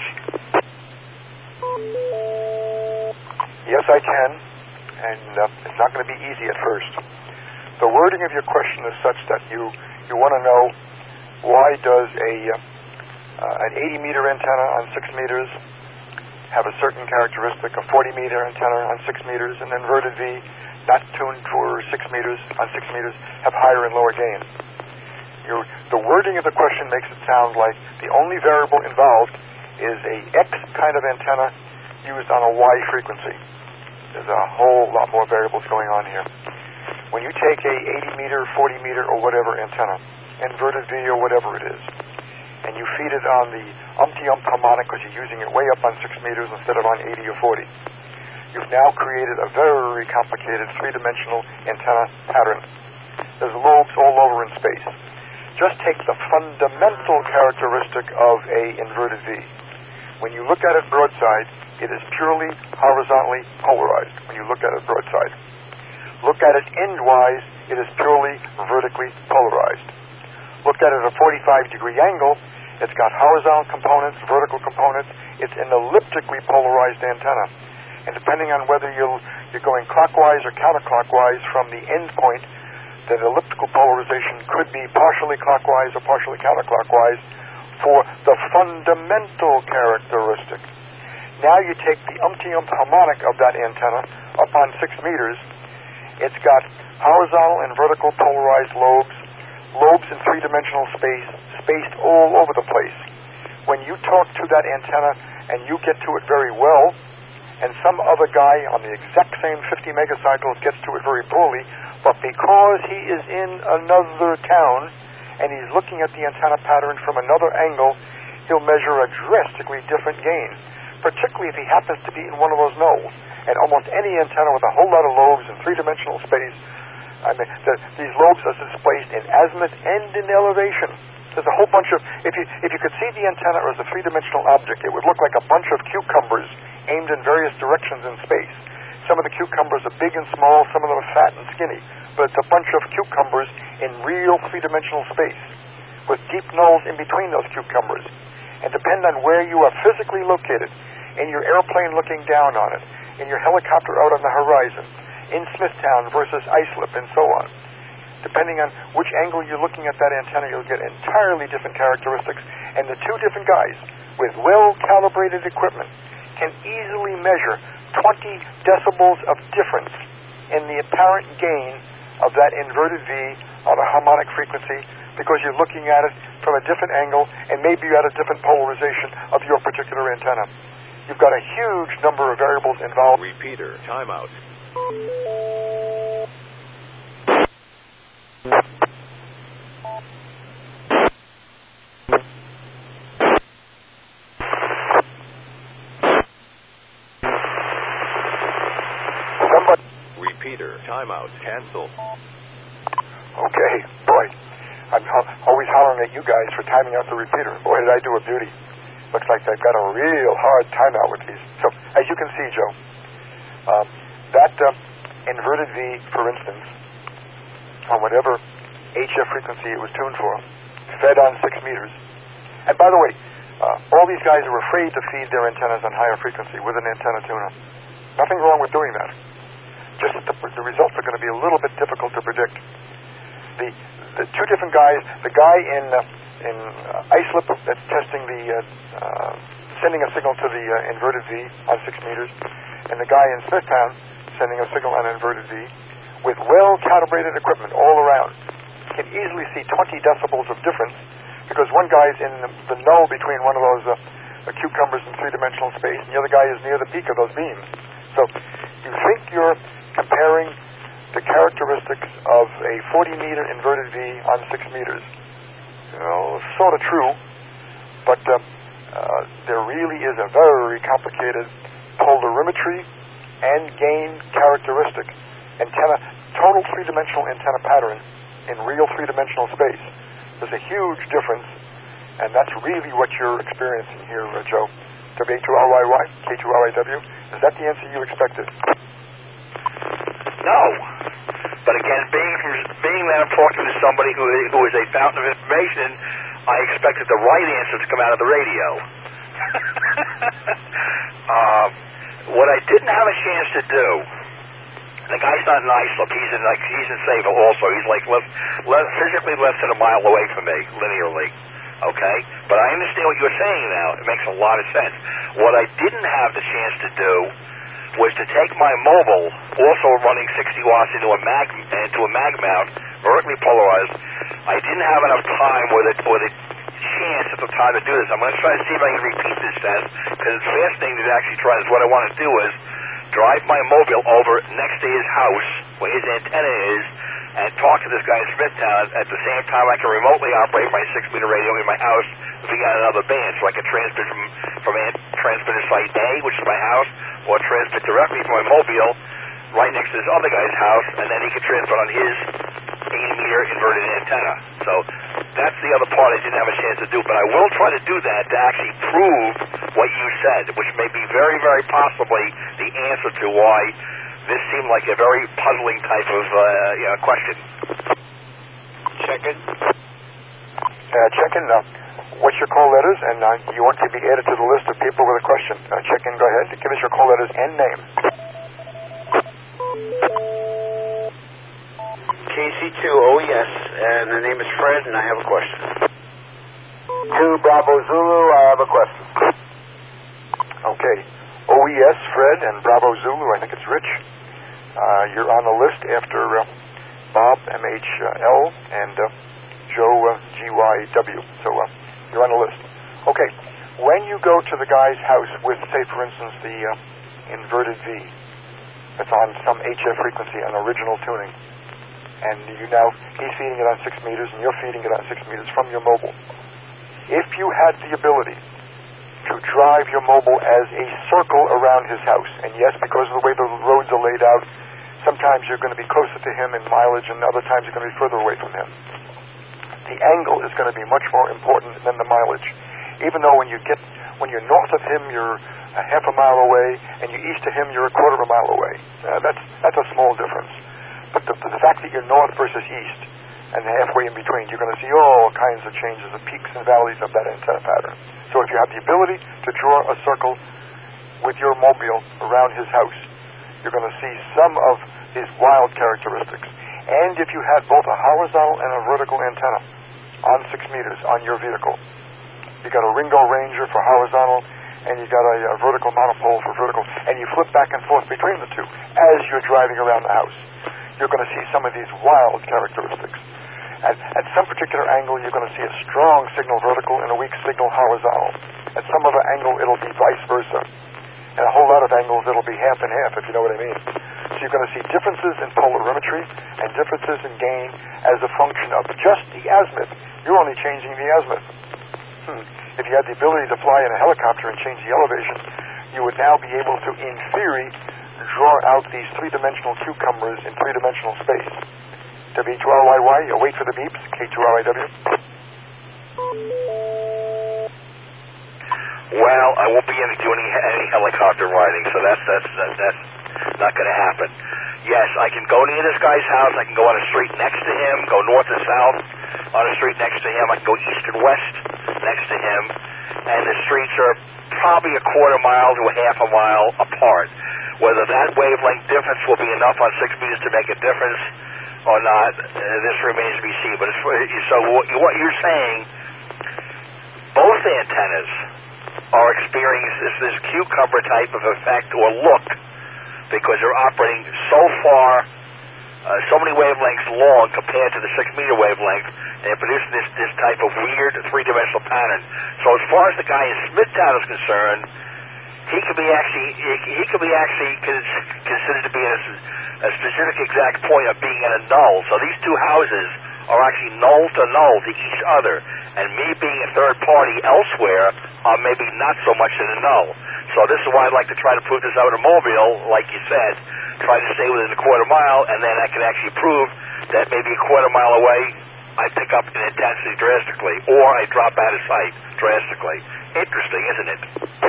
Yes, I can, and uh, it's not going to be easy at first. The wording of your question is such that you, you want to know why does a uh, an eighty meter antenna on six meters have a certain characteristic, a forty meter antenna on six meters, and inverted V, not tuned for six meters on six meters, have higher and lower gain. Your, the wording of the question makes it sound like the only variable involved is a X kind of antenna used on a Y frequency. There's a whole lot more variables going on here. When you take a eighty meter, forty meter, or whatever antenna, inverted V or whatever it is, and you feed it on the umpty-ump harmonic because you're using it way up on six meters instead of on eighty or forty, you've now created a very complicated three-dimensional antenna pattern. There's lobes all over in space. Just take the fundamental characteristic of a inverted V. When you look at it broadside, it is purely horizontally polarized when you look at it broadside. Look at it endwise, it is purely vertically polarized. Look at it at a forty-five degree angle, it's got horizontal components, vertical components, it's an elliptically polarized antenna. And depending on whether you're, you're going clockwise or counterclockwise from the end point, that elliptical polarization could be partially clockwise or partially counterclockwise for the fundamental characteristic. Now you take the umpty-ump harmonic of that antenna up on six meters. It's got horizontal and vertical polarized lobes, lobes in three-dimensional space, spaced all over the place. When you talk to that antenna and you get to it very well, and some other guy on the exact same fifty megacycles gets to it very poorly, but because he is in another town and he's looking at the antenna pattern from another angle, he'll measure a drastically different gain, particularly if he happens to be in one of those nodes. And almost any antenna with a whole lot of lobes in three-dimensional space, I mean, the, these lobes are displaced in azimuth and in elevation. There's a whole bunch of, if you if you could see the antenna as a three-dimensional object, it would look like a bunch of cucumbers aimed in various directions in space. Some of the cucumbers are big and small, some of them are fat and skinny, but it's a bunch of cucumbers in real three-dimensional space with deep knolls in between those cucumbers. And depend on where you are physically located, in your airplane looking down on it, in your helicopter out on the horizon, in Smithtown versus Islip, and so on. Depending on which angle you're looking at that antenna, you'll get entirely different characteristics. And the two different guys with well-calibrated equipment can easily measure twenty decibels of difference in the apparent gain of that inverted V on a harmonic frequency because you're looking at it from a different angle and maybe you're at a different polarization of your particular antenna. You've got a huge number of variables involved. Repeater, timeout. Somebody. Repeater, timeout, cancel. Okay, boy. I'm ho- always hollering at you guys for timing out the repeater. Boy, did I do a beauty. Looks like they've got a real hard timeout with these. So, as you can see, Joe, um, that uh, inverted V, for instance, on whatever H F frequency it was tuned for, fed on six meters. And by the way, uh, all these guys are afraid to feed their antennas on higher frequency with an antenna tuner. Nothing wrong with doing that. Just that the, the results are going to be a little bit difficult to predict. The the two different guys, the guy in uh, in uh, Islip that's testing the uh, uh, sending a signal to the uh, inverted V on six meters, and the guy in Smithtown sending a signal on inverted V with well-calibrated equipment all around can easily see twenty decibels of difference because one guy's in the, the null between one of those uh, uh, cucumbers in three-dimensional space, and the other guy is near the peak of those beams. So you think you're comparing the characteristics of a forty meter inverted V on six meters. You know, sort of true, but uh, uh, there really is a very complicated polarimetry and gain characteristic antenna, total three-dimensional antenna pattern in real three-dimensional space. There's a huge difference, and that's really what you're experiencing here, uh, Joe. W A two R Y Y, K two R I W. Is that the answer you expected? No. But again, being from, being that I'm talking to somebody who, who is a fountain of information, I expected the right answer to come out of the radio. uh, what I didn't have a chance to do, the guy's not in Islip. He's in like he's in Sayville also. He's like less, less, physically less than a mile away from me, linearly. Okay? But I understand what you're saying now. It makes a lot of sense. What I didn't have the chance to do was to take my mobile, also running sixty watts into a mag into a mag mount, vertically polarized. I didn't have enough time or the, or the chance at the time to do this. I'm going to try to see if I can repeat this test, because it's fascinating to actually try this. What I want to do is drive my mobile over next to his house, where his antenna is, and talk to this guy in Smithtown. At the same time, I can remotely operate my six-meter radio in my house via another band, so I can transmit from from transmitter site A, which is my house, or transmit directly from my mobile right next to this other guy's house, and then he can transmit on his eighty-meter inverted antenna. So that's the other part I didn't have a chance to do, but I will try to do that to actually prove what you said, which may be very, very possibly the answer to why this seemed like a very puzzling type of uh, you know, question. Check in. Uh, check in. Uh, what's your call letters? And uh, you want to be added to the list of people with a question. Uh, check in. Go ahead. Give us your call letters and name. K C two O E S, and the name is Fred, and I have a question. Two Bravo Zulu, I have a question. Okay. O E S, Fred, and Bravo Zulu, I think it's Rich. Uh, you're on the list after uh, Bob, M H L, and uh, Joe, uh, G Y W. So uh, you're on the list. Okay. When you go to the guy's house with, say, for instance, the uh, inverted V, that's on some H F frequency, an original tuning, and you now, he's feeding it on six meters, and you're feeding it on six meters from your mobile. If you had the ability to drive your mobile as a circle around his house, and yes, because of the way the roads are laid out, sometimes you're going to be closer to him in mileage, and other times you're going to be further away from him. The angle is going to be much more important than the mileage. Even though when you get, when you're north of him, you're a half a mile away, and you're east of him, you're a quarter of a mile away. Uh, that's that's a small difference. But the, the fact that you're north versus east, and halfway in between, you're going to see all kinds of changes, the peaks and valleys of that antenna pattern. So if you have the ability to draw a circle with your mobile around his house, you're going to see some of his wild characteristics. And if you had both a horizontal and a vertical antenna on six meters on your vehicle, you got a Ringo Ranger for horizontal, and you got a, a vertical monopole for vertical, and you flip back and forth between the two as you're driving around the house, you're going to see some of these wild characteristics. At, at some particular angle, you're going to see a strong signal vertical and a weak signal horizontal. At some other angle, it'll be vice versa. And a whole lot of angles, it'll be half and half, if you know what I mean. So you're going to see differences in polarimetry and differences in gain as a function of just the azimuth. You're only changing the azimuth. Hmm. If you had the ability to fly in a helicopter and change the elevation, you would now be able to, in theory, draw out these three-dimensional cucumbers in three-dimensional space. W two R Y Y, you wait for the beeps, K two R I W. Well, I won't be able to do any, any helicopter riding, so that's that's that, that's not going to happen. Yes, I can go near this guy's house. I can go on a street next to him, go north and south on a street next to him. I can go east and west next to him, and the streets are probably a quarter mile to a half a mile apart. Whether that wavelength difference will be enough on six meters to make a difference or not, uh, this remains to be seen. But it's, so what you're saying, both antennas are experiencing this, this cucumber type of effect or look because they're operating so far, uh, so many wavelengths long compared to the six-meter wavelength, and they're producing this, this type of weird three-dimensional pattern. So as far as the guy in Smithtown is concerned, he could be actually he, he could be actually cons- considered to be at a, a specific exact point of being at a null. So these two houses are actually null to null to each other, and me being a third party elsewhere are maybe not so much in a null. So this is why I'd like to try to prove this out in mobile, like you said, try to stay within a quarter mile, and then I can actually prove that maybe a quarter mile away I pick up in intensity drastically, or I drop out of sight drastically. Interesting, isn't it?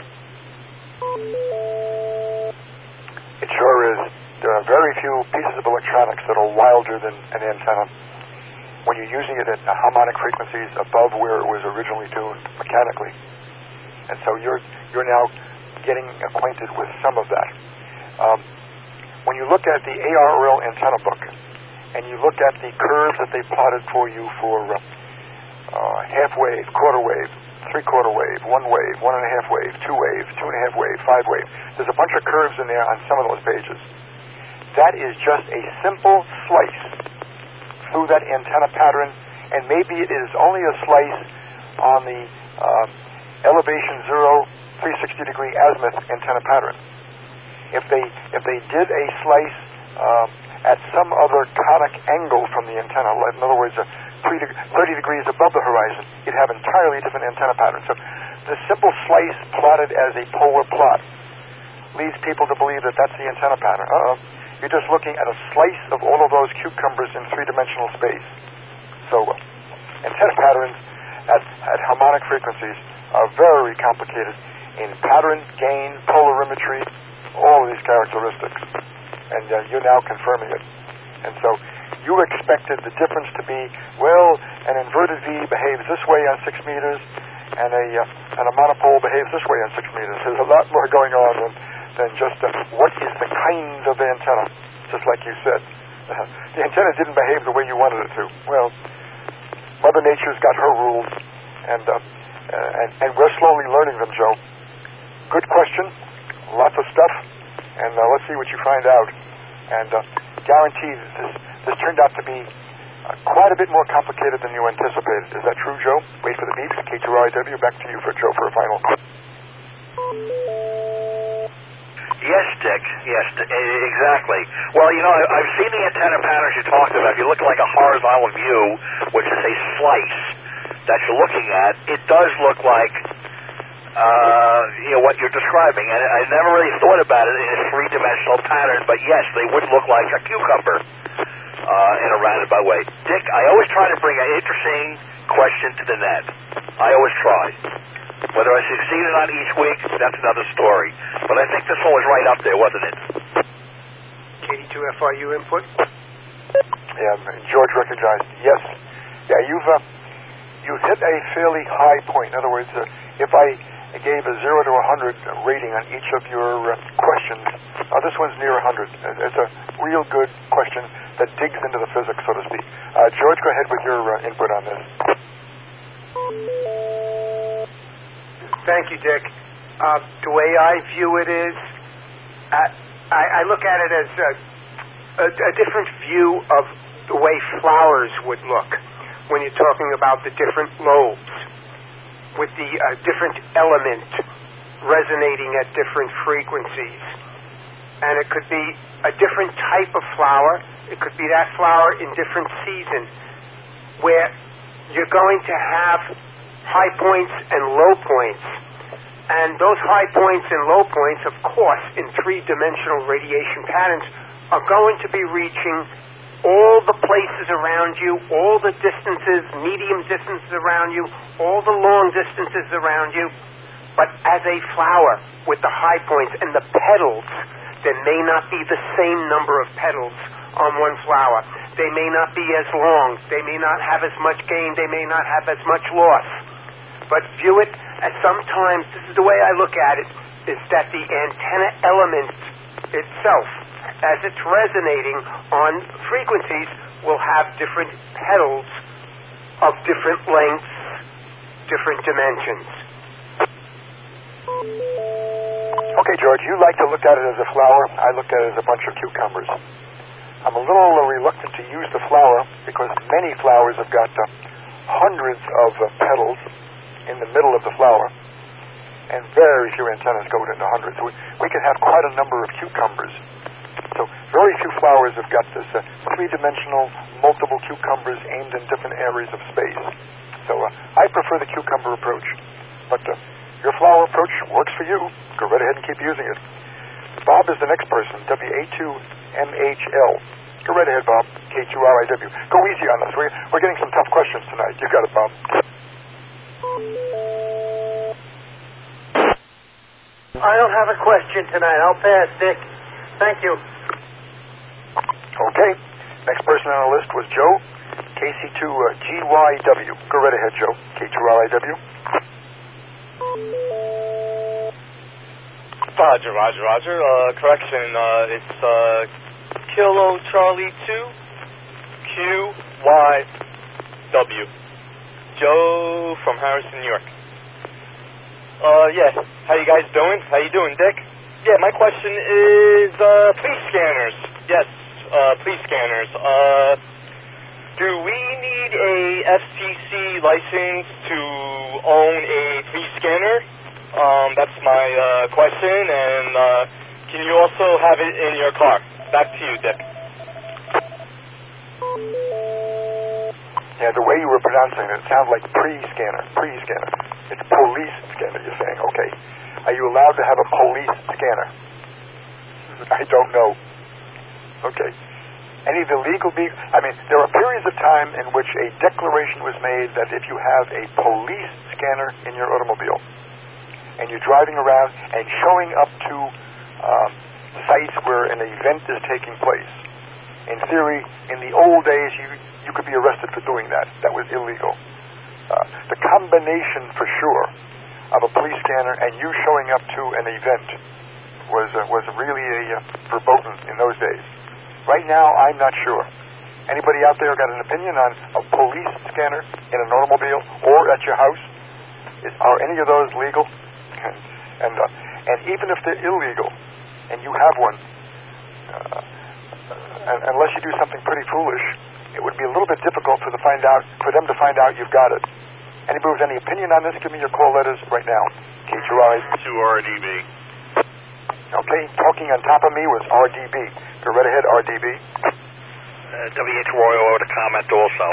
It sure is. There are very few pieces of electronics that are wilder than an antenna. When you're using it at harmonic frequencies above where it was originally tuned mechanically. And so you're you're now getting acquainted with some of that. Um, when you look at the A R L antenna book, and you look at the curves that they plotted for you for uh, uh, half wave, quarter wave, three-quarter wave, one wave, one and a half wave, two wave, two and a half wave, five wave. There's a bunch of curves in there on some of those pages. That is just a simple slice through that antenna pattern, and maybe it is only a slice on the um, elevation zero, three hundred sixty degree azimuth antenna pattern. If they if they did a slice um, at some other conic angle from the antenna. In other words, uh, thirty degrees above the horizon, you'd have entirely different antenna patterns. So the simple slice plotted as a polar plot leads people to believe that that's the antenna pattern. Uh-oh. You're just looking at a slice of all of those cucumbers in three-dimensional space. So uh, antenna patterns at, at harmonic frequencies are very complicated in pattern, gain, polarimetry, all of these characteristics. And uh, you're now confirming it. And so you expected the difference to be, well, an inverted V behaves this way on six meters, and a, uh, and a monopole behaves this way on six meters. There's a lot more going on than, than just uh, what is the kind of antenna, just like you said. Uh, the antenna didn't behave the way you wanted it to. Well, Mother Nature's got her rules, and, uh, uh, and, and we're slowly learning them, Joe. Good question, lots of stuff, and uh, let's see what you find out. And uh, guaranteed this, this turned out to be uh, quite a bit more complicated than you anticipated. Is that true, Joe? Wait for the beeps. K two R I W, back to you for Joe for a final. Yes, Dick. Yes, exactly. Well, you know, I've seen the antenna patterns you talked about. If you look at like a horizontal view, which is a slice that you're looking at, it does look like Uh, you know, what you're describing. And I never really thought about it in a three-dimensional pattern, but yes, they would look like a cucumber uh, in a roundabout way. Dick, I always try to bring an interesting question to the net. I always try. Whether I succeed or not each week, that's another story. But I think this one was right up there, wasn't it? K D two F R U input? Yeah, George recognized. Yes. Yeah, you've, uh, you've hit a fairly high point. In other words, uh, if I gave a zero to one hundred rating on each of your uh, questions, uh, this one's near one hundred. It's a real good question that digs into the physics, so to speak. Uh, George, go ahead with your uh, input on this. Thank you, Dick. Uh, the way I view it is, uh, I, I look at it as a, a, a different view of the way flowers would look when you're talking about the different lobes, with the uh, different element resonating at different frequencies. And it could be a different type of flower. It could be that flower in different seasons, where you're going to have high points and low points. And those high points and low points, of course, in three-dimensional radiation patterns, are going to be reaching all the places around you, all the distances, medium distances around you, all the long distances around you. But as a flower with the high points and the petals, there may not be the same number of petals on one flower. They may not be as long. They may not have as much gain. They may not have as much loss. But view it as sometimes, this is the way I look at it, is that the antenna element itself, as it's resonating on frequencies, will have different petals of different lengths, different dimensions. Okay, George, you like to look at it as a flower. I look at it as a bunch of cucumbers. I'm a little reluctant to use the flower because many flowers have got uh, hundreds of uh, petals in the middle of the flower, and very few antennas go into hundreds. We, we can have quite a number of cucumbers. So very few flowers have got this uh, three-dimensional, multiple cucumbers aimed in different areas of space. So uh, I prefer the cucumber approach. But uh, your flower approach works for you. Go right ahead and keep using it. Bob is the next person, W A two M H L. Go right ahead, Bob, K two R I W. Go easy on us. We're, we're getting some tough questions tonight. You got it, Bob. I don't have a question tonight. I'll pass, Dick. Thank you. Okay. Next person on our list was Joe, K C two G Y W. Go right ahead, Joe, K two R I W. Roger, Roger, Roger. Uh, correction, uh, it's uh, Kilo Charlie two Q Y W. Joe from Harrison, New York. Uh, yeah, how you guys doing? How you doing, Dick? Yeah, my question is, uh, police scanners. Yes, uh, police scanners. Uh, do we need a F C C license to own a police scanner? Um, that's my, uh, question, and, uh, can you also have it in your car? Back to you, Dick. Yeah, the way you were pronouncing it, it sounds like pre-scanner, pre-scanner. It's police scanner, you're saying, okay. Are you allowed to have a police scanner? I don't know. Okay. Any of the legal, be- I mean, there are periods of time in which a declaration was made that if you have a police scanner in your automobile and you're driving around and showing up to um, sites where an event is taking place, in theory, in the old days, you you could be arrested for doing that. That was illegal. Uh, the combination, for sure, of a police scanner and you showing up to an event was uh, was really a uh, verboten in those days. Right now, I'm not sure. Anybody out there got an opinion on a police scanner in an automobile or at your house? Is, are any of those legal? And and, uh, and even if they're illegal, and you have one, uh, and, unless you do something pretty foolish, it would be a little bit difficult for the find out for them to find out you've got it. Anybody with any opinion on this? Give me your call letters right now. K two R I two R D B. Okay, talking on top of me was R D B. Go right ahead, R D B. Uh, W H Royal to comment also.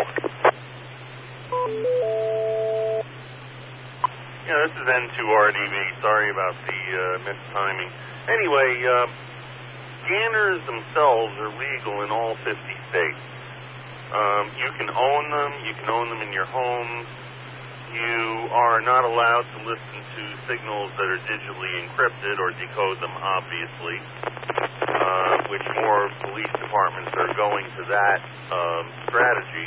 Yeah, this is N two R D B. Sorry about the uh, mistiming. Anyway, uh, scanners themselves are legal in all fifty states. Um, you can own them. You can own them in your home. You are not allowed to listen to signals that are digitally encrypted or decode them, obviously, uh, which more police departments are going to that um, strategy.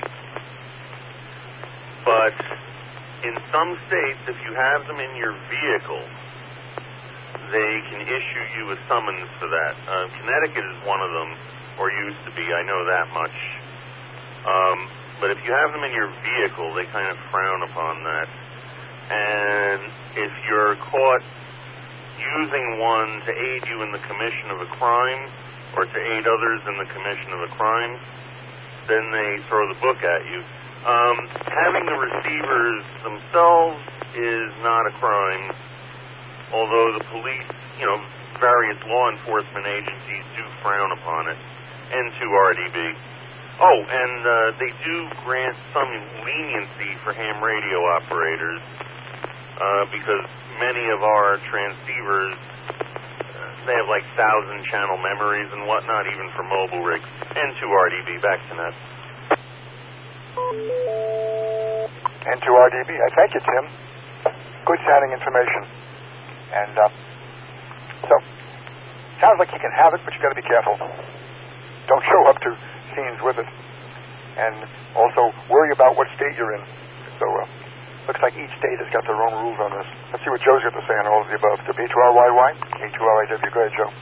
But in some states, if you have them in your vehicle, they can issue you a summons for that. Uh, Connecticut is one of them, or used to be, I know that much. Um, but if you have them in your vehicle, they kind of frown upon that. And if you're caught using one to aid you in the commission of a crime or to aid others in the commission of a crime, then they throw the book at you. Um, having the receivers themselves is not a crime, although the police, you know, various law enforcement agencies do frown upon it. N two R D B. Oh, and uh, they do grant some leniency for ham radio operators uh, because many of our transceivers, uh, they have like thousand channel memories and whatnot, even for mobile rigs. N two R D B, back to net. N two R D B. I thank you, Tim. Good sounding information. And uh, so, sounds like you can have it, but you got to be careful. Don't show up to scenes with it. And also worry about what state you're in. So, uh, looks like each state has got their own rules on this. Let's see what Joe's got to say on all of the above. W two R Y Y, K two R I W. Go ahead, Joe.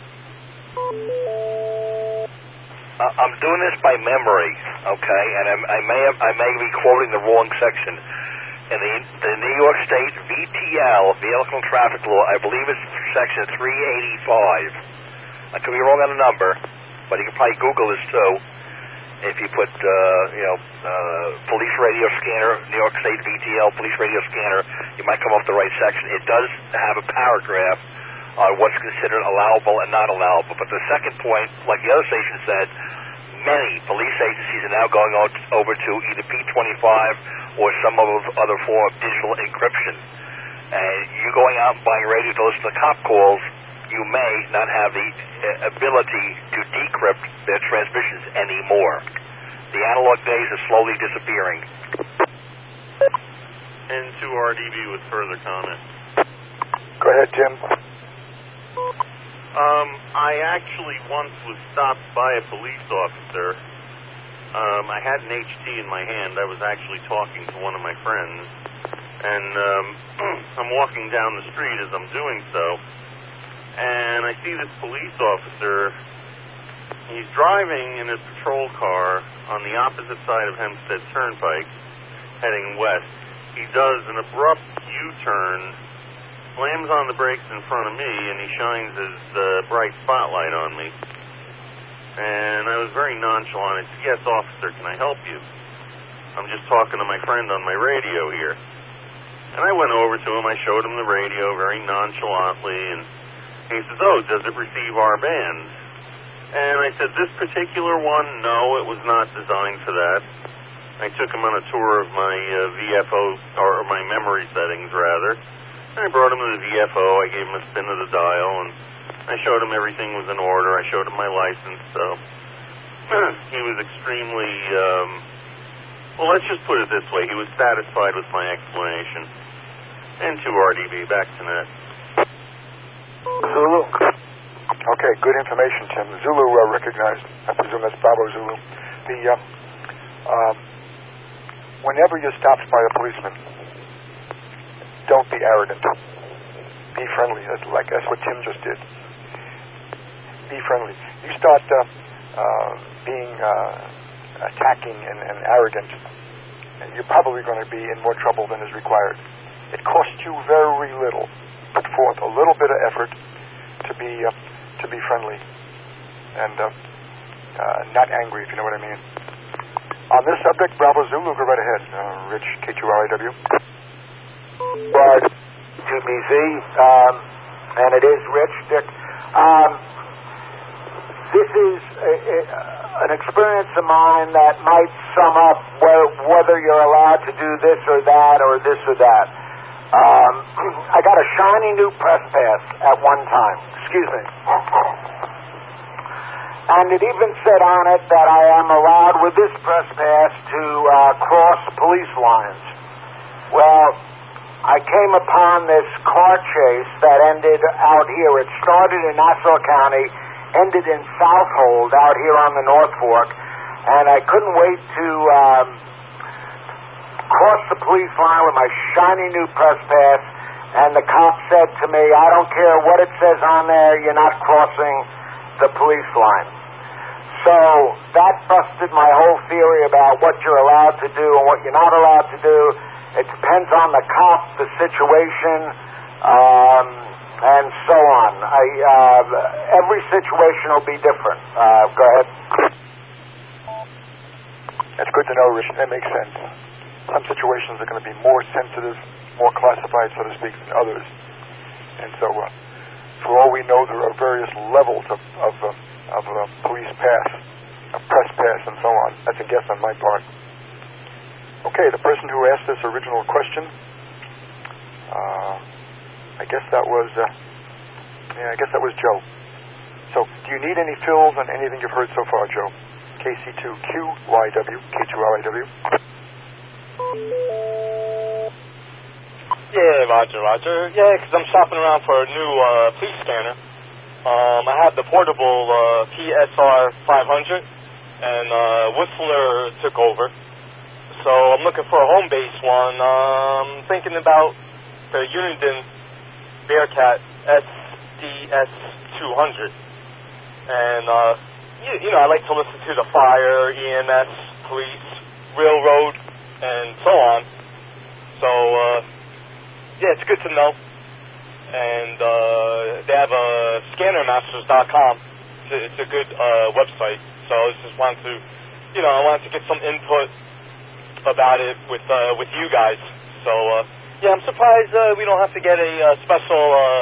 Uh, I'm doing this by memory, okay, and I'm, I may have, I may be quoting the wrong section. In the, the New York State V T L, Vehicle Traffic Law, I believe it's section three eighty-five. I could be wrong on the number, but you can probably Google this too. If you put, uh, you know, uh, police radio scanner, New York State V T L, police radio scanner, you might come off the right section. It does have a paragraph on what's considered allowable and not allowable. But the second point, like the other station said, many police agencies are now going over to either P twenty-five or some other form of digital encryption. And you going out and buying radio to listen to cop calls, you may not have the ability to decrypt their transmissions anymore. The analog days are slowly disappearing. N two R D B with further comment. Go ahead, Jim. Um, I actually once was stopped by a police officer. Um, I had an H T in my hand. I was actually talking to one of my friends. And um, I'm walking down the street as I'm doing so. And I see this police officer. He's driving in his patrol car on the opposite side of Hempstead Turnpike, heading west. He does an abrupt U-turn, slams on the brakes in front of me, and he shines his uh, bright spotlight on me. And I was very nonchalant. I said, "Yes, officer, can I help you? I'm just talking to my friend on my radio here." And I went over to him. I showed him the radio very nonchalantly, and He says, oh, does it receive our band? And I said, this particular one, no, it was not designed for that. I took him on a tour of my uh, V F O, or my memory settings, rather. And I brought him to the V F O. I gave him a spin of the dial, and I showed him everything was in order. I showed him my license, so he was extremely, um, well, let's just put it this way. He was satisfied with my explanation. And to R D B, back to net. Zulu. Okay, good information, Tim. Zulu uh, recognized. I presume that's Bravo Zulu. The, um, um, whenever you're stopped by a policeman, don't be arrogant. Be friendly. That's like that's what Tim just did. Be friendly. You start uh, uh, being uh, attacking and, and arrogant, and you're probably going to be in more trouble than is required. It costs you very little. Put forth a little bit of effort to be uh, to be friendly and uh, uh, not angry, if you know what I mean. On this subject, Bravo Zulu, go right ahead. Uh, Rich, K two R I W. Well, two B Z, um, and it is Rich, Dick. Um, this is a, a, an experience of mine that might sum up whether, whether you're allowed to do this or that or this or that. Um, I got a shiny new press pass at one time. Excuse me. And it even said on it that I am allowed with this press pass to uh, cross police lines. Well, I came upon this car chase that ended out here. It started in Nassau County, ended in Southold out here on the North Fork, and I couldn't wait to um, cross the police line with my shiny new press pass, and the cop said to me, I don't care what it says on there, you're not crossing the police line. So that busted my whole theory about what you're allowed to do and what you're not allowed to do. It depends on the cop, the situation, um, and so on. I, uh, every situation will be different. Uh, go ahead. That's good to know, Rich. That makes sense. Some situations are going to be more sensitive, more classified, so to speak, than others. And so, uh, for all we know, there are various levels of, of, uh, of uh, police pass, of press pass, and so on. That's a guess on my part. Okay, the person who asked this original question, uh, I guess that was, uh, yeah, I guess that was Joe. So, do you need any fills on anything you've heard so far, Joe? K C two Q Y W, K two R I W. Yeah, Roger, Roger. Yeah, because I'm shopping around for a new uh, police scanner. Um, I have the portable uh, P S R five hundred, and uh, Whistler took over. So I'm looking for a home-based one. Um, thinking about the Uniden Bearcat S D S two hundred. And, uh, you, you know, I like to listen to the fire, E M S, police, railroad, and so on. So, uh, yeah, it's good to know. And uh, they have a scanner masters dot com. It's a good uh, website. So I just wanted to, you know, I wanted to get some input about it with uh, with you guys. So, uh, yeah, I'm surprised uh, we don't have to get a uh, special uh,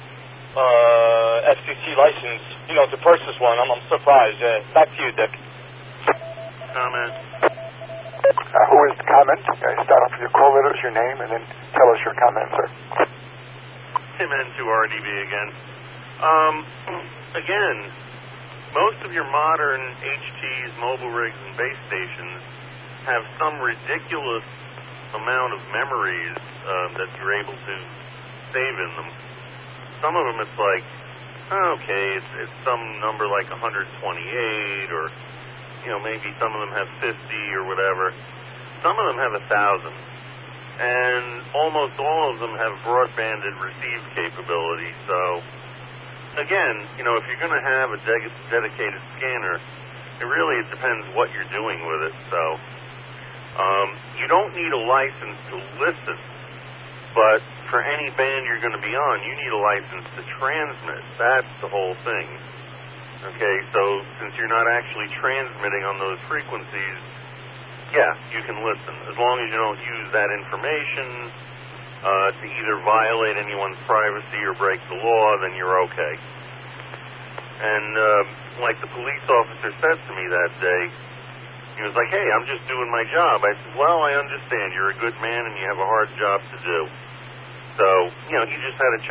uh, F C C license, you know, to purchase one. I'm, I'm surprised. Uh, back to you, Dick. Comment. Uh, who is the comment? Uh, start off with your call letters, your name, and then tell us your comment, sir. Tim N two R D B again. Um, again, most of your modern H Ts, mobile rigs, and base stations have some ridiculous amount of memories um, that you're able to save in them. Some of them it's like, oh, okay, it's, it's some number like one hundred twenty-eight, or, you know, maybe some of them have fifty or whatever. Some of them have one thousand. And almost all of them have broadbanded receive capability. So, again, you know, if you're going to have a de- dedicated scanner, it really it depends what you're doing with it. So, Um, you don't need a license to listen, but for any band you're going to be on, you need a license to transmit. That's the whole thing. Okay, so since you're not actually transmitting on those frequencies, yeah, you can listen. As long as you don't use that information uh, to either violate anyone's privacy or break the law, then you're okay. And uh, like the police officer said to me that day, he was like, hey, I'm just doing my job. I said, well, I understand. You're a good man and you have a hard job to do. So, you know, he just had a